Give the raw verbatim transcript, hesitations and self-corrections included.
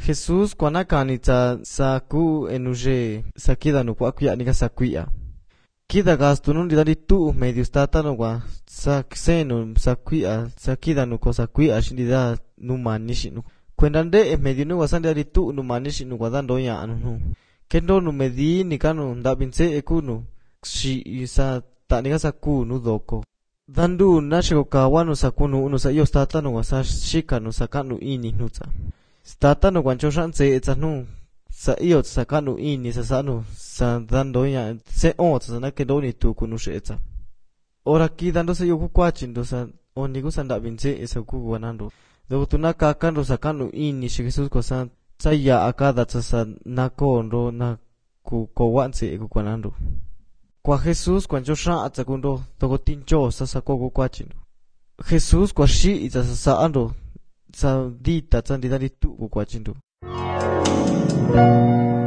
Jesús cuando cani ta sa ku enuje sa kida no kwa kuya ni ka sa kuya. Kida gasto nun dida di tu medio stata no kwa sa kseno sa kuya sa kida no ko sa kuya shindida no manishi no. Kwendande e medio no wasan dida di tu no manishi no kwa dando ya anu no. Kendo no medi ni kanu ndabinse e kuno shi sa ta ni ka sa ku no doko. Dandu na shiko kawano sa kuno uno sa iyo stata no sa shika no sa kanu ini nuta. Stata no kwancho shanse etsa no sa iyo sa kanu ini sa sanu sa dando ya se o sa na kendo ni tu kuno she etsa. Ora ki dando sa iyo kukwachindo sa onigo sa ndabinse esa kuwanando. Dogo tuna kakando sa kanu ini shi Jesus ko sa tsaya akada sa sa nakondo na kukowanse e kukwanando. Kwa Jesus kwancho shan atsa kundo dogo tincho sa sa koko kwachindo. Jesus kwa shi itsa sa sa ando sa dita tsa ndida di tu kukwachindo.